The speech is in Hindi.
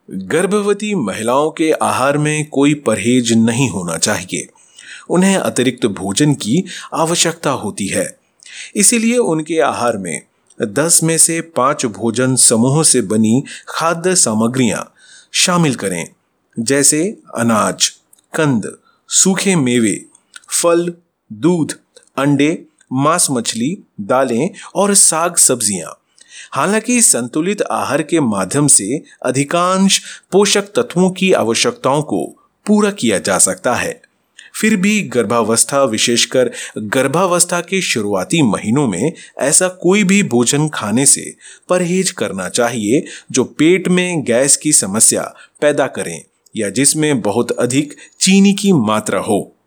गर्भवती महिलाओं के आहार में कोई परहेज नहीं होना चाहिए। उन्हें अतिरिक्त भोजन की आवश्यकता होती है। इसीलिए उनके आहार में 10 में से 5 भोजन समूह से बनी खाद्य सामग्रियां शामिल करें, जैसे अनाज, कंद, सूखे मेवे, फल, दूध, अंडे, मांस, मछली, दालें और साग सब्जियां। हालांकि संतुलित आहार के माध्यम से अधिकांश पोषक तत्वों की आवश्यकताओं को पूरा किया जा सकता है। फिर भी गर्भावस्था, विशेषकर गर्भावस्था के शुरुआती महीनों में ऐसा कोई भी भोजन खाने से परहेज करना चाहिए जो पेट में गैस की समस्या पैदा करें या जिसमें बहुत अधिक चीनी की मात्रा हो।